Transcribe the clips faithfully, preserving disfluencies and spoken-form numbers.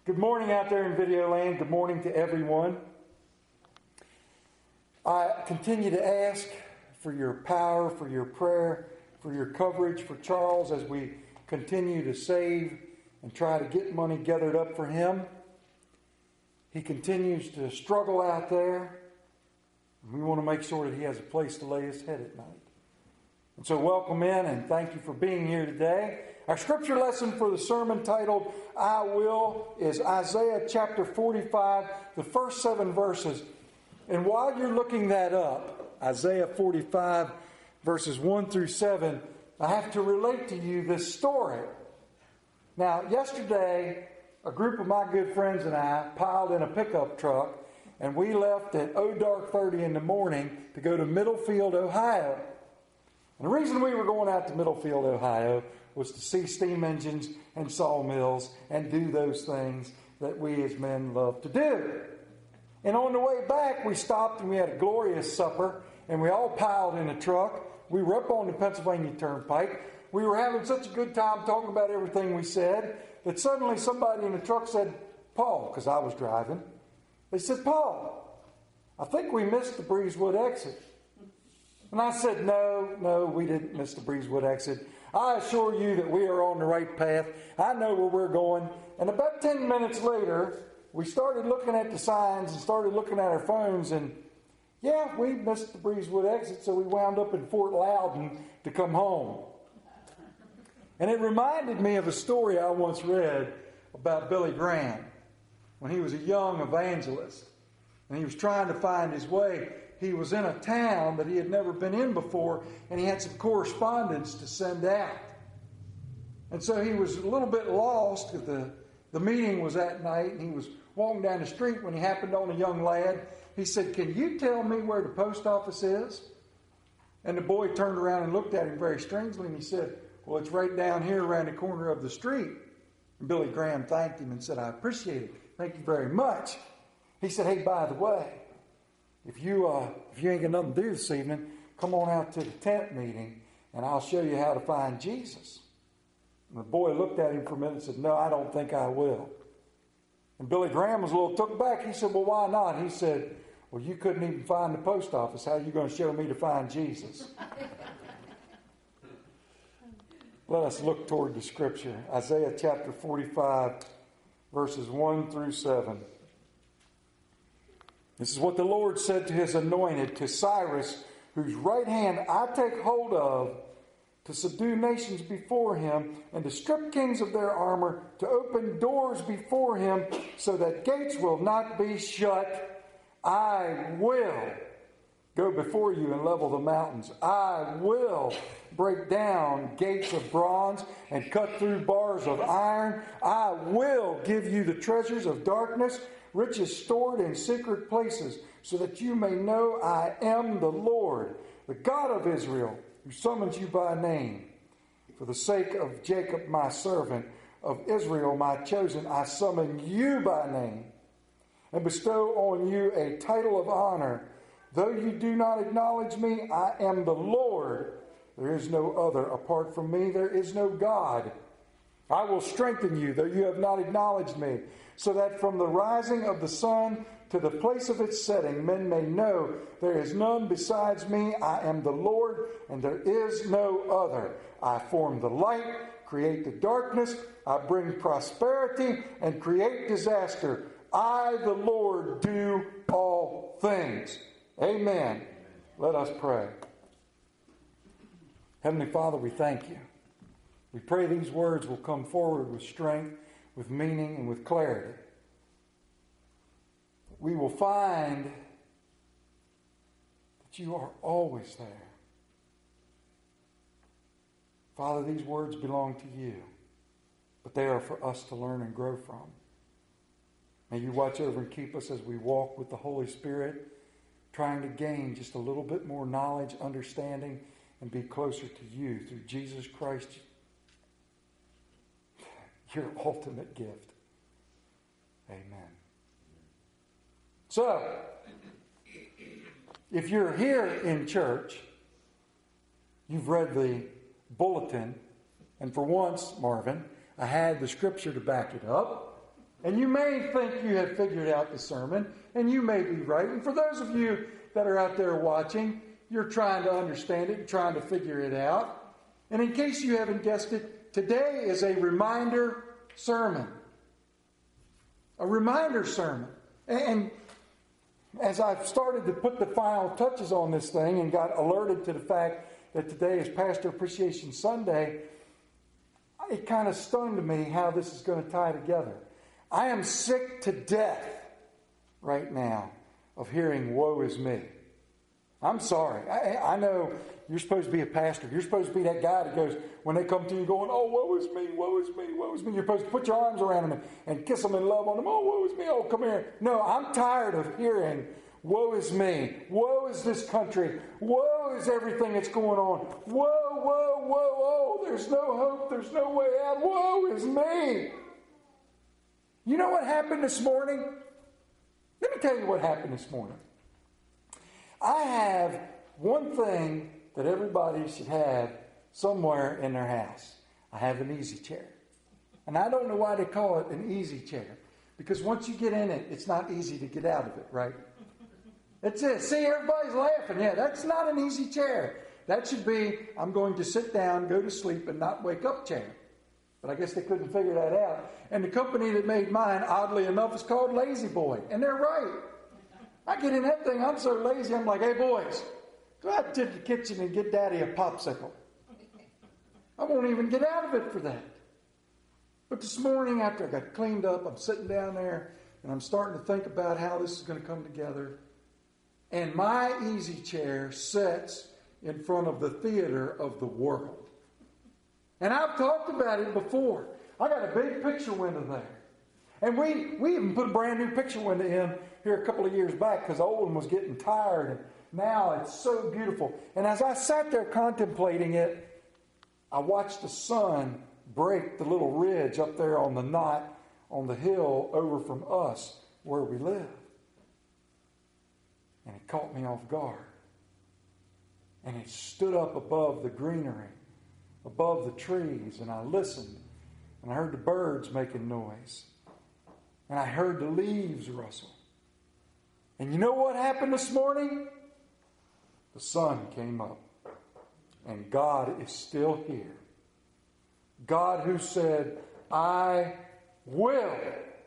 Good morning out there in Video Land. Good morning to everyone. I continue to ask for your power, for your prayer, for your coverage for Charles as we continue to save and try to get money gathered up for him. He continues to struggle out there. And we want to make sure that he has a place to lay his head at night. And so welcome in and thank you for being here today. Our scripture lesson for the sermon titled, I Will, is Isaiah chapter forty-five, the first seven verses. And while you're looking that up, Isaiah forty-five, verses one through seven, I have to relate to you this story. Now, yesterday, a group of my good friends and I piled in a pickup truck, and we left at oh dark thirty in the morning to go to Middlefield, Ohio. And the reason we were going out to Middlefield, Ohio, was to see steam engines and sawmills and do those things that we as men love to do. And on the way back, we stopped and we had a glorious supper, and we all piled in a truck. We were up on the Pennsylvania Turnpike. We were having such a good time talking about everything we said that suddenly somebody in the truck said, Paul, because I was driving. They said, Paul, I think we missed the Breezewood exit. And I said, no, no, we didn't miss the Breezewood exit. I assure you that we are on the right path. I know where we're going. And about ten minutes later, we started looking at the signs and started looking at our phones. And yeah, we missed the Breezewood exit, so we wound up in Fort Loudon to come home. And it reminded me of a story I once read about Billy Graham when he was a young evangelist. And he was trying to find his way. He was in a town that he had never been in before, and he had some correspondence to send out. And so he was a little bit lost because the, the meeting was that night, and he was walking down the street when he happened on a young lad. He said, can you tell me where the post office is? And the boy turned around and looked at him very strangely, and he said, well, it's right down here around the corner of the street. And Billy Graham thanked him and said, I appreciate it. Thank you very much. He said, hey, by the way, if you uh, if you ain't got nothing to do this evening, come on out to the tent meeting and I'll show you how to find Jesus. And the boy looked at him for a minute and said, no, I don't think I will. And Billy Graham was a little took back. He said, well, why not? He said, well, you couldn't even find the post office. How are you going to show me to find Jesus? Let us look toward the scripture. Isaiah chapter forty-five, verses one through seven. This is what the Lord said to his anointed, to Cyrus, whose right hand I take hold of, to subdue nations before him, and to strip kings of their armor, to open doors before him, so that gates will not be shut. I will go before you and level the mountains. I will break down gates of bronze and cut through bars of iron. I will give you the treasures of darkness, riches stored in secret places, so that you may know I am the Lord, the God of Israel, who summons you by name. For the sake of Jacob my servant, of Israel my chosen, I summon you by name, and bestow on you a title of honor. Though you do not acknowledge me, I am the Lord. There is no other. Apart from me, there is no God. I will strengthen you, though you have not acknowledged me, so that from the rising of the sun to the place of its setting, men may know there is none besides me. I am the Lord, and there is no other. I form the light, create the darkness. I bring prosperity and create disaster. I, the Lord, do all things. Amen. Amen. Let us pray. Heavenly Father, we thank you. We pray these words will come forward with strength, with meaning, and with clarity. We will find that you are always there. Father, these words belong to you, but they are for us to learn and grow from. May you watch over and keep us as we walk with the Holy Spirit, trying to gain just a little bit more knowledge, understanding, and be closer to you through Jesus Christ, your ultimate gift. Amen. So, if you're here in church, you've read the bulletin, and for once, Marvin, I had the scripture to back it up. And you may think you have figured out the sermon, and you may be right. And for those of you that are out there watching, you're trying to understand it, trying to figure it out. And in case you haven't guessed it, today is a reminder sermon. A reminder sermon. And as I've started to put the final touches on this thing and got alerted to the fact that today is Pastor Appreciation Sunday, it kind of stunned me how this is going to tie together. I am sick to death right now of hearing woe is me. I'm sorry. I, I know you're supposed to be a pastor. You're supposed to be that guy that goes, when they come to you going, oh, woe is me, woe is me, woe is me. You're supposed to put your arms around them and, and kiss them and love on them. Oh, woe is me. Oh, come here. No, I'm tired of hearing, woe is me. Woe is this country. Woe is everything that's going on. Whoa, whoa, whoa, oh, there's no hope. There's no way out. Woe is me. You know what happened this morning? Let me tell you what happened this morning. I have one thing that everybody should have somewhere in their house. I have an easy chair. And I don't know why they call it an easy chair. Because once you get in it, it's not easy to get out of it, right? That's it. See, everybody's laughing. Yeah, that's not an easy chair. That should be, I'm going to sit down, go to sleep, and not wake up chair. But I guess they couldn't figure that out. And the company that made mine, oddly enough, is called Lazy Boy. And they're right. I get in that thing, I'm so lazy, I'm like, hey boys, go out to the kitchen and get Daddy a popsicle. I won't even get out of it for that. But this morning, after I got cleaned up, I'm sitting down there, and I'm starting to think about how this is going to come together. And my easy chair sits in front of the theater of the world. And I've talked about it before. I got a big picture window there. And we, we even put a brand new picture window in here a couple of years back because the old one was getting tired. And now it's so beautiful. And as I sat there contemplating it, I watched the sun break the little ridge up there on the knot on the hill over from us where we live. And it caught me off guard. And it stood up above the greenery, above the trees, and I listened. And I heard the birds making noise. And I heard the leaves rustle. And you know what happened this morning? The sun came up. And God is still here. God who said, I will,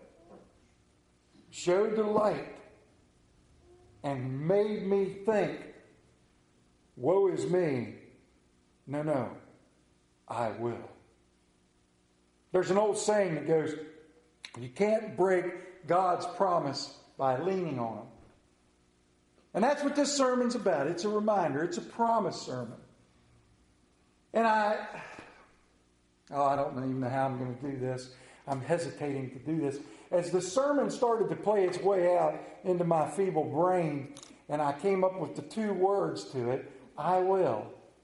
showed the light and made me think, woe is me. No, no, I will. There's an old saying that goes, you can't break God's promise by leaning on him. And that's what this sermon's about. It's a reminder. It's a promise sermon. And I, oh, I don't even know how I'm going to do this. I'm hesitating to do this. As the sermon started to play its way out into my feeble brain, and I came up with the two words to it, I will.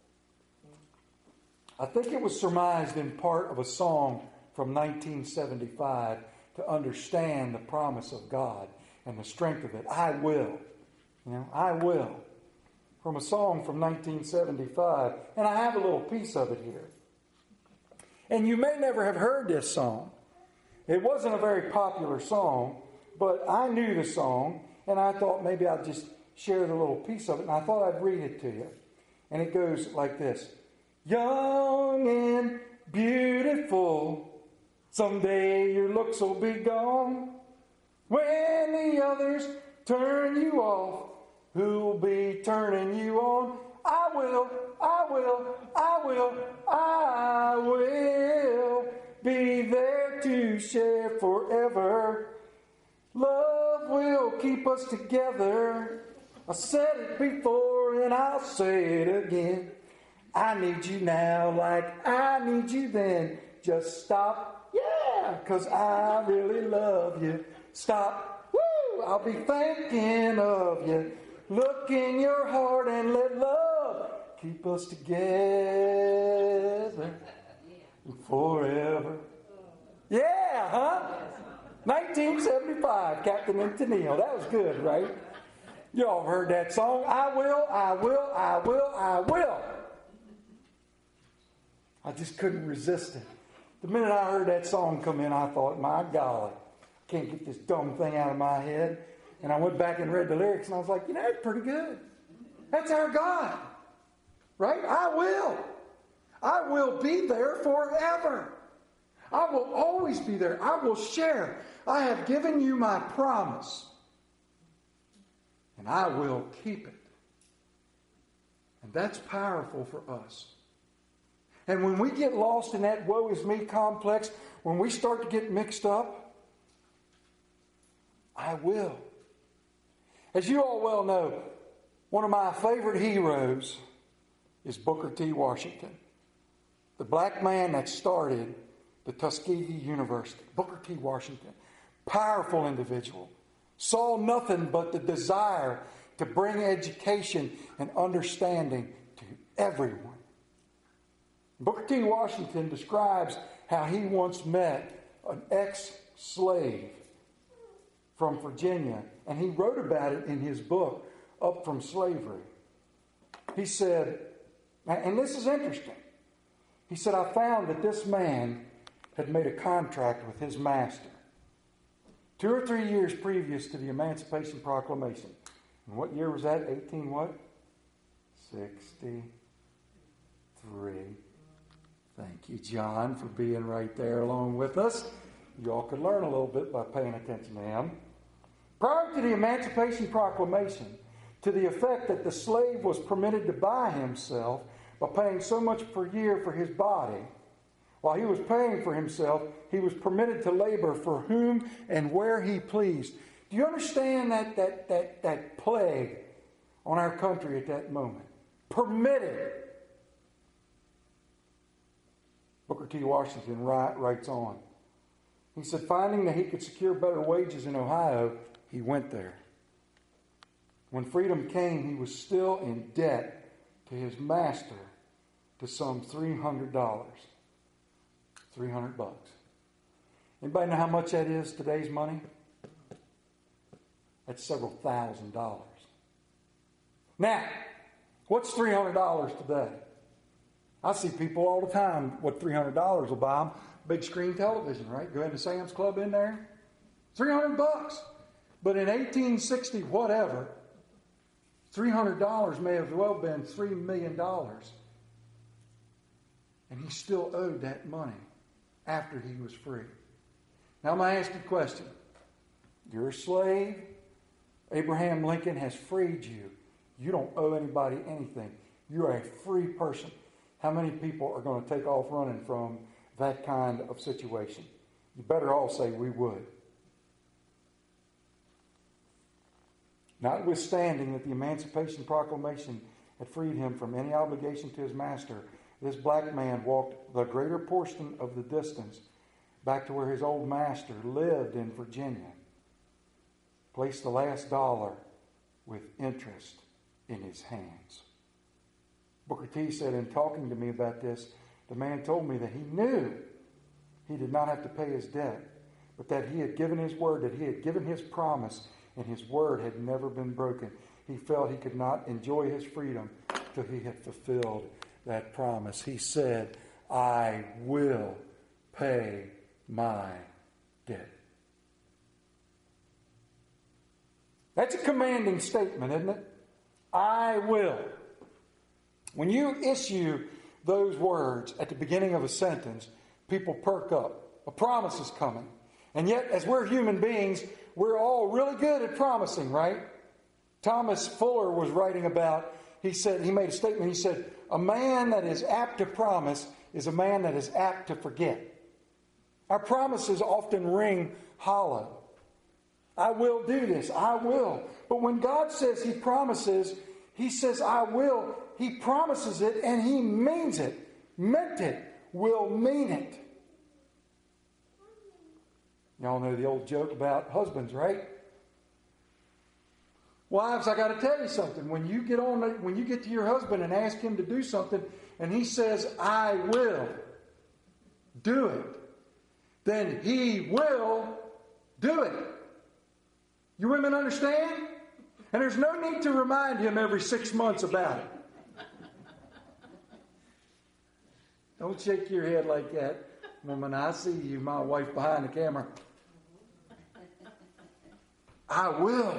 I think it was surmised in part of a song from nineteen seventy-five to understand the promise of God and the strength of it. I will. You know, I will. From a song from nineteen seventy-five. And I have a little piece of it here. And you may never have heard this song. It wasn't a very popular song, but I knew the song, and I thought maybe I'd just share the little piece of it, and I thought I'd read it to you. And it goes like this. Young and beautiful, someday your looks will be gone. When the others turn you off, who'll be turning you on? I will, I will, I will, I will be there to share forever. Love will keep us together. I said it before and I'll say it again. I need you now like I need you then. Just stop, yeah, because I really love you. Stop, woo, I'll be thinking of you. Look in your heart and let love keep us together forever. Yeah, huh? nineteen seventy-five, Captain and Tennille. That was good, right? You all heard that song. I will, I will, I will, I will. I just couldn't resist it. The minute I heard that song come in, I thought, my golly, can't get this dumb thing out of my head. And I went back and read the lyrics, and I was like, you know, it's pretty good. That's our God. Right? I will. I will be there forever. I will always be there. I will share. I have given you my promise. And I will keep it. And that's powerful for us. And when we get lost in that woe is me complex, when we start to get mixed up, I will. As you all well know, one of my favorite heroes is Booker T. Washington, the black man that started the Tuskegee University. Booker T. Washington, powerful individual, saw nothing but the desire to bring education and understanding to everyone. Booker T. Washington describes how he once met an ex-slave from Virginia, and he wrote about it in his book, Up From Slavery. He said, and this is interesting, he said, I found that this man had made a contract with his master two or three years previous to the Emancipation Proclamation. And what year was that? eighteen what? sixty-three. Thank you, John, for being right there along with us. You all could learn a little bit by paying attention to him. Prior to the Emancipation Proclamation, to the effect that the slave was permitted to buy himself by paying so much per year for his body, while he was paying for himself, he was permitted to labor for whom and where he pleased. Do you understand that, that, that, that plague on our country at that moment? Permitted. Booker T. Washington writes on. He said, finding that he could secure better wages in Ohio, he went there. When freedom came, he was still in debt to his master to some three hundred dollars. three hundred bucks. Anybody know how much that is today's money? That's several thousand dollars. Now, what's three hundred dollars today? I see people all the time what three hundred dollars will buy them. Big screen television, right? Go into Sam's Club in there. three hundred bucks. But in eighteen sixty, whatever, three hundred dollars may have well been three million dollars. And he still owed that money after he was free. Now I'm going to ask you a question. You're a slave. Abraham Lincoln has freed you. You don't owe anybody anything. You're a free person. How many people are going to take off running from that kind of situation? You better all say we would. Notwithstanding that the Emancipation Proclamation had freed him from any obligation to his master, this black man walked the greater portion of the distance back to where his old master lived in Virginia, placed the last dollar with interest in his hands. Booker T said, in talking to me about this, the man told me that he knew he did not have to pay his debt, but that he had given his word, that he had given his promise, and his word had never been broken. He felt he could not enjoy his freedom till he had fulfilled that promise. He said, I will pay my debt. That's a commanding statement, isn't it? I will. When you issue those words at the beginning of a sentence, people perk up. A promise is coming. And yet, as we're human beings, we're all really good at promising, right? Thomas Fuller was writing about, he said, he made a statement, he said, a man that is apt to promise is a man that is apt to forget. Our promises often ring hollow. I will do this, I will. But when God says he promises, he says, I will. He promises it and he means it. Meant it, will mean it. Y'all know the old joke about husbands, right? Wives, I got to tell you something. When you get on, when you get to your husband and ask him to do something, and he says, I will do it, then he will do it. You women understand? And there's no need to remind him every six months about it. Don't shake your head like that, woman. I see you, my wife behind the camera. I will.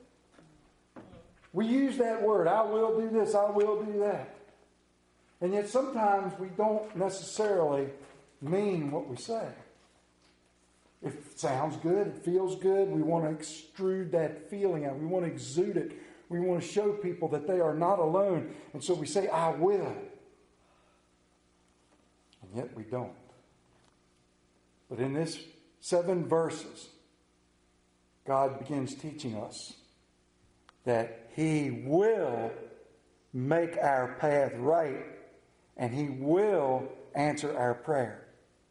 We use that word, I will do this, I will do that. And yet sometimes we don't necessarily mean what we say. It sounds good, it feels good, we want to extrude that feeling out. We want to exude it. We want to show people that they are not alone. And so we say, I will. And yet we don't. But in this seven verses, God begins teaching us that He will make our path right, and He will answer our prayer.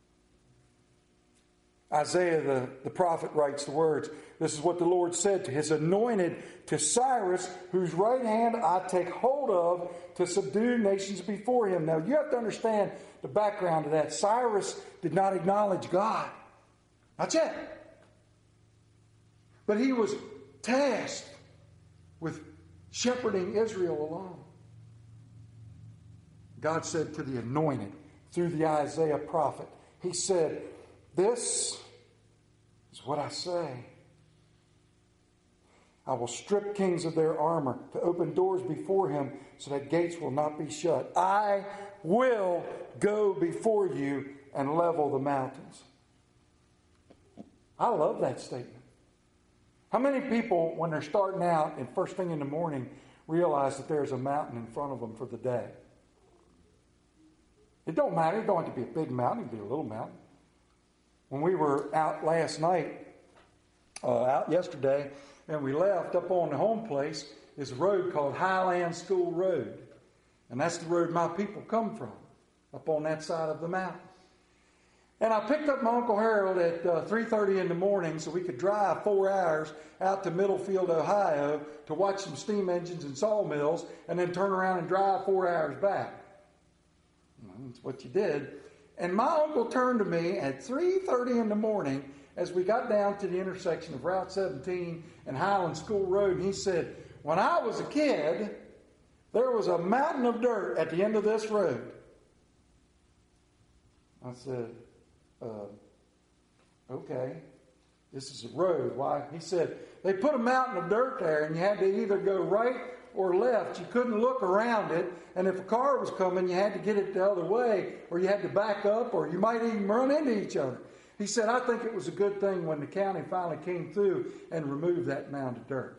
Isaiah the, the prophet writes the words, this is what the Lord said to His anointed, to Cyrus, whose right hand I take hold of to subdue nations before him. Now you have to understand the background of that. Cyrus did not acknowledge God. Not yet. But he was tasked with shepherding Israel along. God said to the anointed, through the Isaiah prophet, He said, this is what I say. I will strip kings of their armor to open doors before him so that gates will not be shut. I will go before you and level the mountains. I love that statement. How many people, when they're starting out and first thing in the morning, realize that there's a mountain in front of them for the day? It don't matter. It don't have to be a big mountain. It can be a little mountain. When we were out last night, uh, out yesterday, and we left, up on the home place is a road called Highland School Road. And that's the road my people come from, up on that side of the mountain. And I picked up my Uncle Harold at uh, three thirty in the morning so we could drive four hours out to Middlefield, Ohio to watch some steam engines and sawmills and then turn around and drive four hours back. Well, that's what you did. And my uncle turned to me at three thirty in the morning as we got down to the intersection of Route seventeen and Highland School Road, and he said, when I was a kid, there was a mountain of dirt at the end of this road. I said, uh, okay, this is a road. Why? He said, they put a mountain of dirt there, and you had to either go right or left. You couldn't look around it, and if a car was coming, you had to get it the other way, or you had to back up, or you might even run into each other. He said, I think it was a good thing when the county finally came through and removed that mound of dirt.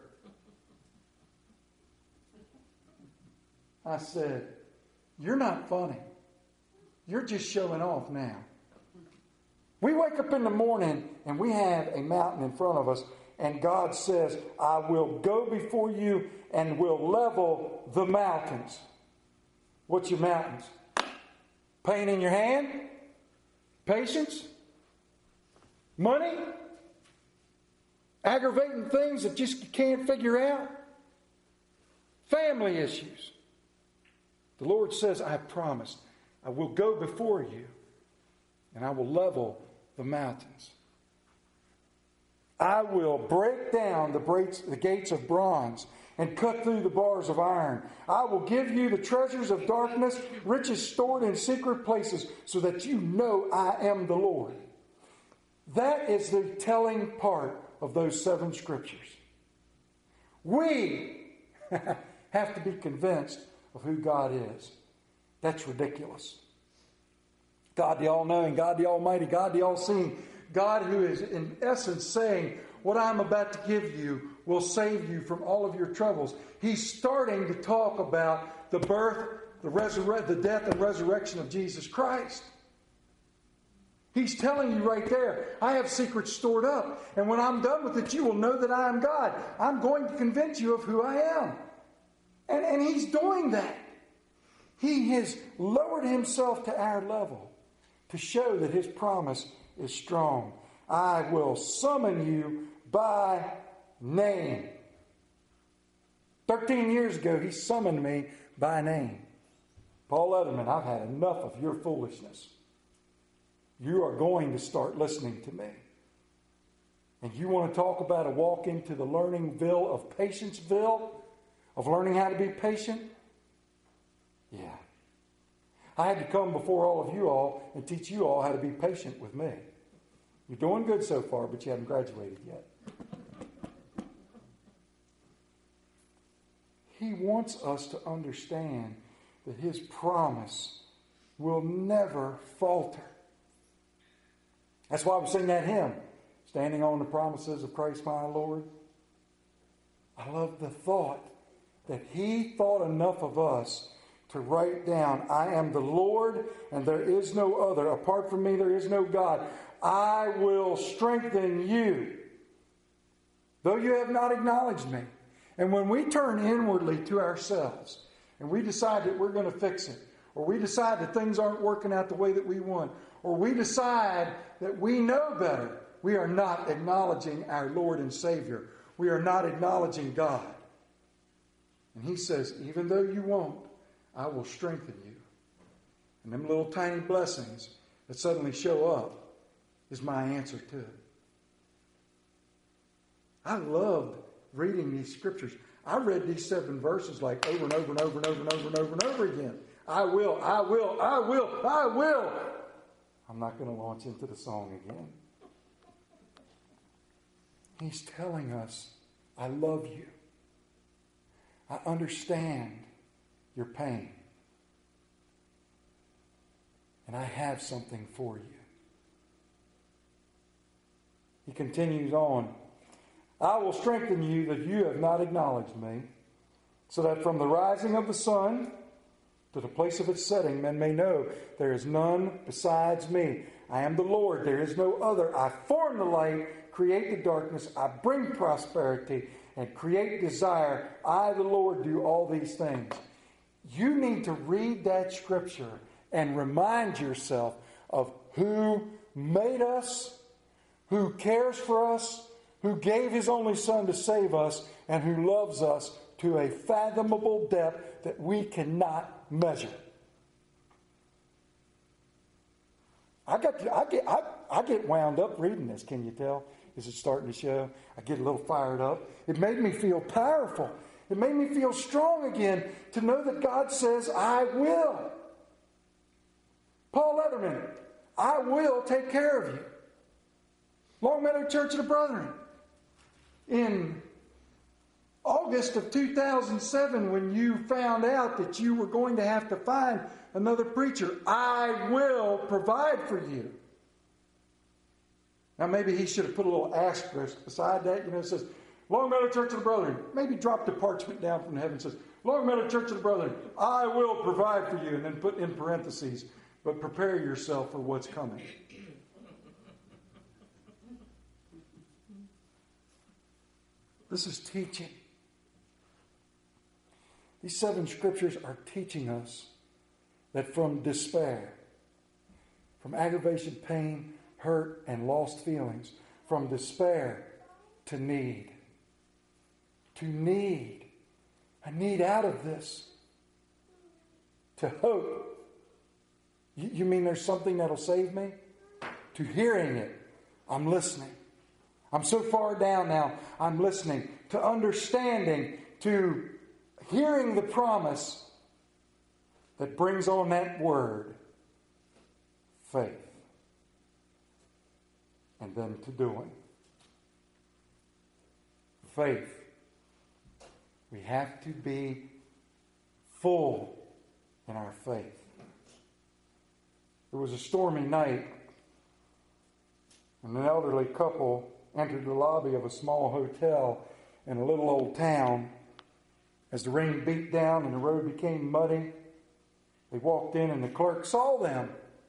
I said, you're not funny. You're just showing off now. We wake up in the morning and we have a mountain in front of us, and God says, I will go before you and will level the mountains. What's your mountains? Pain in your hand? Patience? Money? Aggravating things that just you can't figure out? Family issues. The Lord says, I promised, I will go before you and I will level the mountains. I will break down the, breaks, the gates of bronze and cut through the bars of iron. I will give you the treasures of darkness, riches stored in secret places, so that you know I am the Lord. That is the telling part of those seven scriptures. We have to be convinced of who God is. That's ridiculous. God the all-knowing, God the almighty, God the all-seeing, God who is in essence saying, what I'm about to give you will save you from all of your troubles. He's starting to talk about the birth, the resurre- the death and resurrection of Jesus Christ. He's telling you right there, I have secrets stored up. And when I'm done with it, you will know that I am God. I'm going to convince you of who I am. And, and He's doing that. He has lowered Himself to our level to show that His promise is strong. I will summon you by name. Thirteen years ago, He summoned me by name. Paul Letterman, I've had enough of your foolishness. You are going to start listening to me. And you want to talk about a walk into the learningville of Patience-ville, of learning how to be patient? Yeah. I had to come before all of you all and teach you all how to be patient with me. You're doing good so far, but you haven't graduated yet. He wants us to understand that His promise will never falter. That's why we sing that hymn, Standing on the Promises of Christ my Lord. I love the thought that He thought enough of us to write down, I am the Lord and there is no other. Apart from me there is no God. I will strengthen you, though you have not acknowledged me. And when we turn inwardly to ourselves and we decide that we're going to fix it, or we decide that things aren't working out the way that we want, or we decide that we know better, we are not acknowledging our Lord and Savior. We are not acknowledging God. And He says, even though you won't, I will strengthen you. And them little tiny blessings that suddenly show up is my answer to it. I loved reading these scriptures. I read these seven verses like over and over and over and over and over and over and over again. I will, I will, I will, I will. I'm not going to launch into the song again. He's telling us, I love you. I understand your pain. And I have something for you. He continues on. I will strengthen you that you have not acknowledged me, so that from the rising of the sun to the place of its setting, men may know there is none besides me. I am the Lord, there is no other. I form the light, create the darkness. I bring prosperity and create desire. I, the Lord, do all these things. You need to read that scripture and remind yourself of who made us, who cares for us, who gave His only Son to save us, and who loves us to a fathomable depth that we cannot measure. I got to, I get I, I get wound up reading this, can you tell? Is it starting to show? I get a little fired up. It made me feel powerful. It made me feel strong again to know that God says, I will. Paul Leatherman, I will take care of you. Longmeadow Church of the Brethren. In August of two thousand seven, when you found out that you were going to have to find another preacher, I will provide for you. Now maybe he should have put a little asterisk beside that. You know, it says, Longmeadow Church of the Brethren. Maybe drop the parchment down from heaven and says, Longmeadow Church of the Brethren, I will provide for you. And then put in parentheses, but prepare yourself for what's coming. This is teaching. These seven scriptures are teaching us that from despair, from aggravation, pain, hurt, and lost feelings, from despair to need. To need. I need out of this. To hope. You, you mean there's something that'll save me? To hearing it. I'm listening. I'm so far down now, I'm listening. To understanding, to hearing the promise that brings on that word, faith. And then to doing. Faith. We have to be full in our faith. It was a stormy night, and an elderly couple entered the lobby of a small hotel in a little old town. As the rain beat down and the road became muddy, they walked in and the clerk saw them.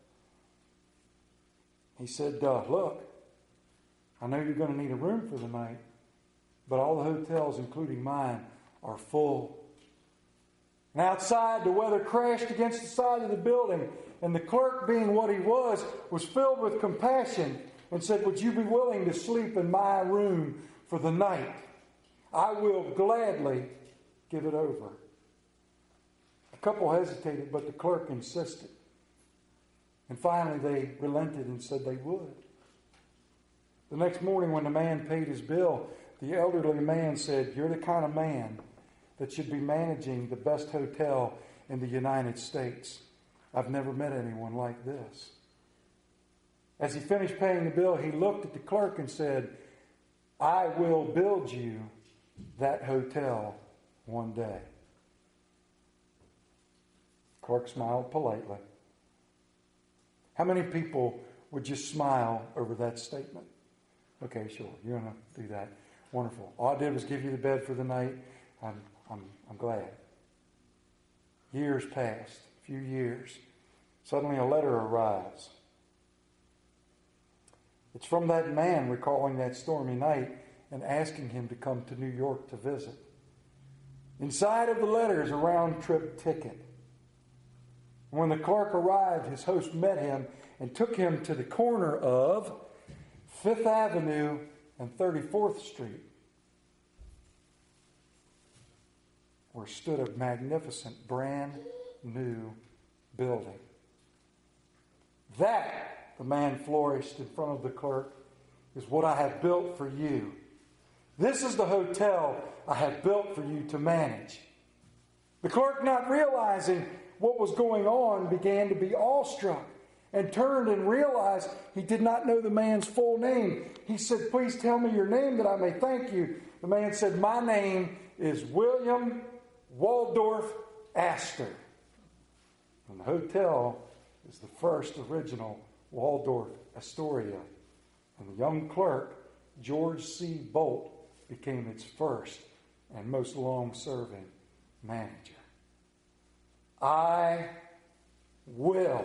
He said, uh, look, I know you're going to need a room for the night, but all the hotels, including mine, are full. And outside, the weather crashed against the side of the building, and the clerk, being what he was, was filled with compassion and said, would you be willing to sleep in my room for the night? I will gladly give it over. The couple hesitated, but the clerk insisted. And finally they relented and said they would. The next morning when the man paid his bill, the elderly man said, you're the kind of man that should be managing the best hotel in the United States. I've never met anyone like this. As he finished paying the bill, he looked at the clerk and said, I will build you that hotel one day. Clerk smiled politely. How many people would just smile over that statement? Okay, sure, you're going to do that. Wonderful. All I did was give you the bed for the night. I'm, I'm, I'm glad. Years passed, a few years. Suddenly a letter arrives. It's from that man recalling that stormy night and asking him to come to New York to visit. Inside of the letter is a round-trip ticket. When the clerk arrived, his host met him and took him to the corner of Fifth Avenue and thirty-fourth Street, where stood a magnificent, brand new building. That, the man flourished in front of the clerk, is what I have built for you. This is the hotel I have built for you to manage. The clerk, not realizing what was going on, began to be awestruck and turned and realized he did not know the man's full name. He said, "Please tell me your name that I may thank you." The man said, "My name is William Waldorf Astor." And the hotel is the first original Waldorf Astoria. And the young clerk, George C. Bolt, became its first and most long-serving manager. I will.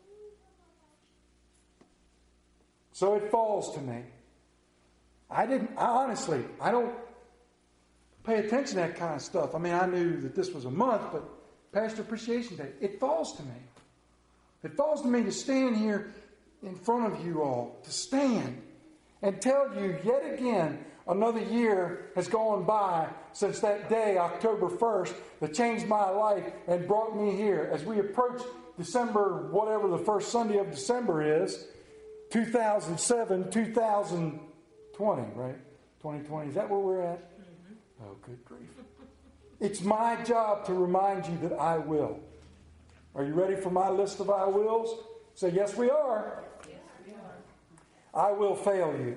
So it falls to me. I didn't, I honestly, I don't pay attention to that kind of stuff. I mean, I knew that this was a month, but Pastor Appreciation Day, it falls to me. It falls to me to stand here in front of you all, to stand and tell you yet again, another year has gone by since that day, October first, that changed my life and brought me here. As we approach December, whatever the first Sunday of December is, two thousand seven, two thousand twenty, right? twenty twenty, is that where we're at? Mm-hmm. Oh, good grief. It's my job to remind you that I will. Are you ready for my list of I wills? Say, yes, we are. Yes, we are. I will fail you.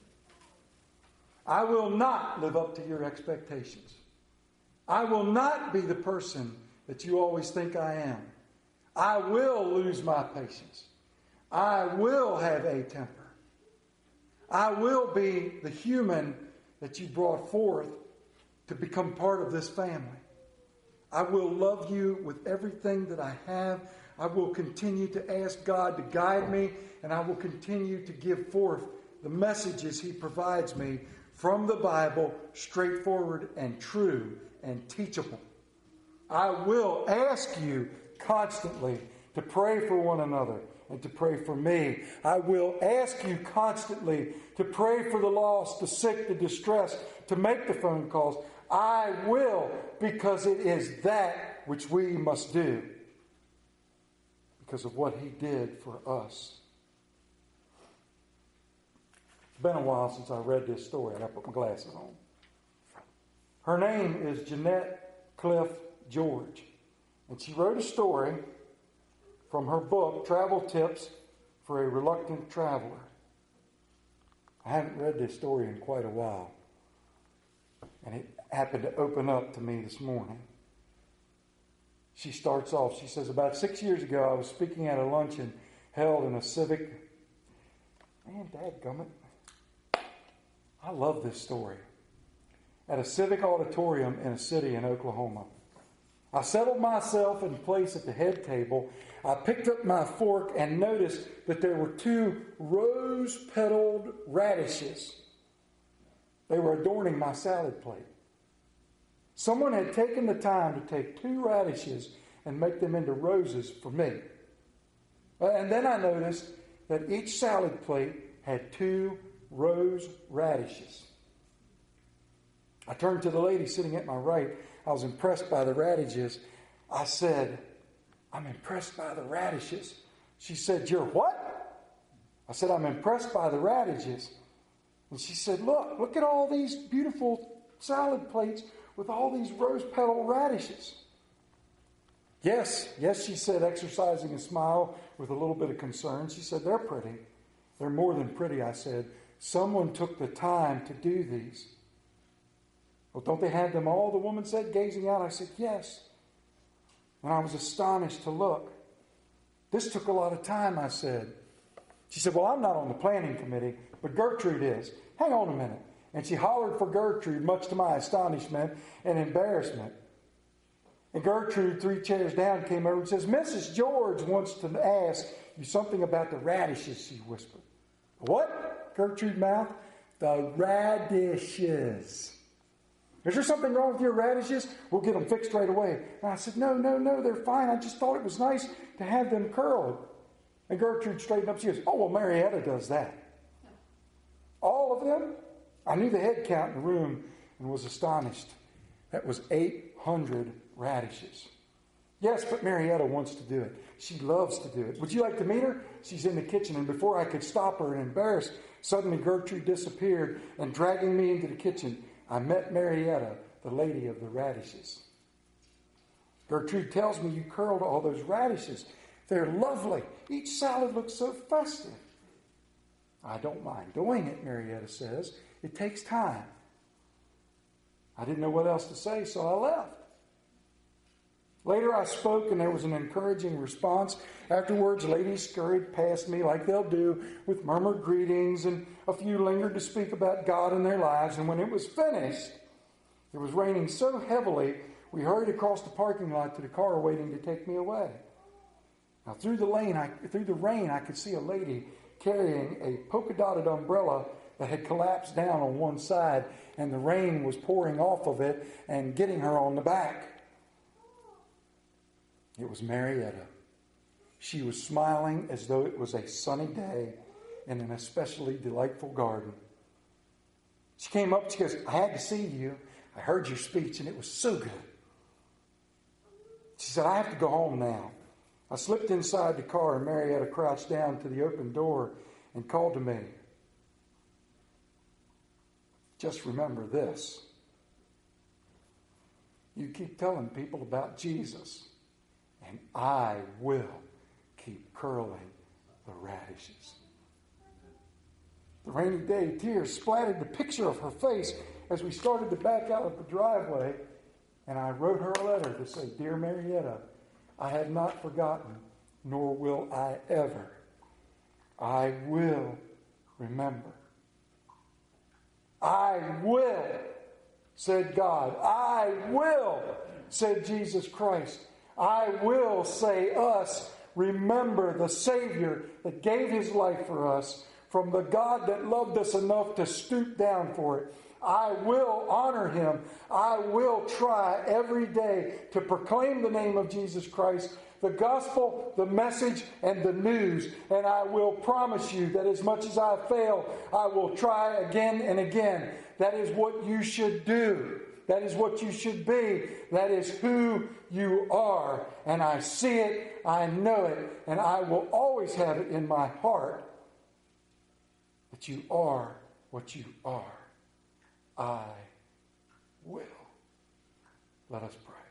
I will not live up to your expectations. I will not be the person that you always think I am. I will lose my patience. I will have a temper. I will be the human that you brought forth to become part of this family. I will love you with everything that I have. I will continue to ask God to guide me, and I will continue to give forth the messages He provides me from the Bible, straightforward and true and teachable. I will ask you constantly to pray for one another and to pray for me. I will ask you constantly to pray for the lost, the sick, the distressed, to make the phone calls. I will, because it is that which we must do because of what He did for us. It's been a while since I read this story. I got to put my glasses on. Her name is Jeanette Cliff George, and she wrote a story from her book, Travel Tips for a Reluctant Traveler. I haven't read this story in quite a while, and it happened to open up to me this morning. She starts off, she says, about six years ago, I was speaking at a luncheon held in a civic... Man, dadgummit. I love this story. At a civic auditorium in a city in Oklahoma. I settled myself in place at the head table. I picked up my fork and noticed that there were two rose-petaled radishes. They were adorning my salad plate. Someone had taken the time to take two radishes and make them into roses for me. And then I noticed that each salad plate had two rose radishes. I turned to the lady sitting at my right. I was impressed by the radishes. I said, I'm impressed by the radishes. She said, you're what? I said, I'm impressed by the radishes. And she said, look, look at all these beautiful salad plates with all these rose petal radishes. Yes, yes, she said, exercising a smile with a little bit of concern. She said, they're pretty. They're more than pretty, I said. Someone took the time to do these. Well, don't they have them all? The woman said, gazing out. I said, yes. And I was astonished to look. This took a lot of time, I said. She said, well, I'm not on the planning committee, but Gertrude is. Hang on a minute. And she hollered for Gertrude, much to my astonishment and embarrassment. And Gertrude, three chairs down, came over and says, Missus George wants to ask you something about the radishes, she whispered. What? Gertrude mouthed. The radishes. Is there something wrong with your radishes? We'll get them fixed right away. And I said, no, no, no, they're fine. I just thought it was nice to have them curled. And Gertrude straightened up. She goes, oh, well, Marietta does that. All of them? I knew the head count in the room and was astonished. That was eight hundred radishes. Yes, but Marietta wants to do it. She loves to do it. Would you like to meet her? She's in the kitchen, and before I could stop her and embarrass, suddenly Gertrude disappeared, and dragging me into the kitchen, I met Marietta, the lady of the radishes. Gertrude tells me you curled all those radishes. They're lovely. Each salad looks so festive. I don't mind doing it, Marietta says. It takes time. I didn't know what else to say, so I left. Later I spoke, and there was an encouraging response. Afterwards, ladies scurried past me like they'll do, with murmured greetings, and a few lingered to speak about God in their lives. And when it was finished, it was raining so heavily, we hurried across the parking lot to the car waiting to take me away. Now, through the lane, I, through the rain, I could see a lady carrying a polka-dotted umbrella that had collapsed down on one side, and the rain was pouring off of it and getting her on the back. It was Marietta. She was smiling as though it was a sunny day in an especially delightful garden. She came up, she goes, I had to see you. I heard your speech, and it was so good. She said, I have to go home now. I slipped inside the car, and Marietta crouched down to the open door and called to me. Just remember this. You keep telling people about Jesus, and I will keep curling the radishes. The rainy day tears splattered the picture of her face as we started to back out of the driveway, and I wrote her a letter to say, Dear Marietta, I have not forgotten, nor will I ever. I will remember. I will, said God. I will, said Jesus Christ. I will, say us, remember the Savior that gave his life for us, from the God that loved us enough to stoop down for it. I will honor him. I will try every day to proclaim the name of Jesus Christ, the gospel, the message, and the news. And I will promise you that as much as I fail, I will try again and again. That is what you should do. That is what you should be. That is who you are. And I see it, I know it, and I will always have it in my heart that you are what you are. I will. Let us pray.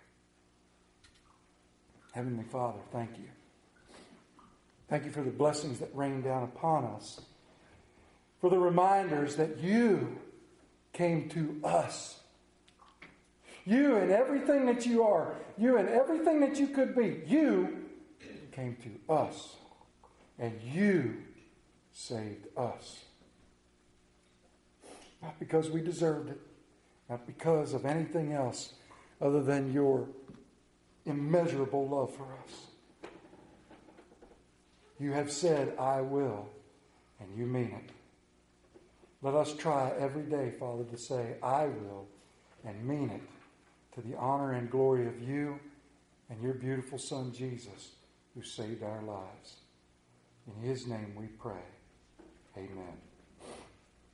Heavenly Father, thank you. Thank you for the blessings that rain down upon us. For the reminders that you came to us. You and everything that you are, you and everything that you could be, you came to us. And you saved us. Not because we deserved it, not because of anything else other than your immeasurable love for us. You have said, I will, and you mean it. Let us try every day, Father, to say, I will, and mean it, to the honor and glory of you and your beautiful Son, Jesus, who saved our lives. In his name we pray. Amen.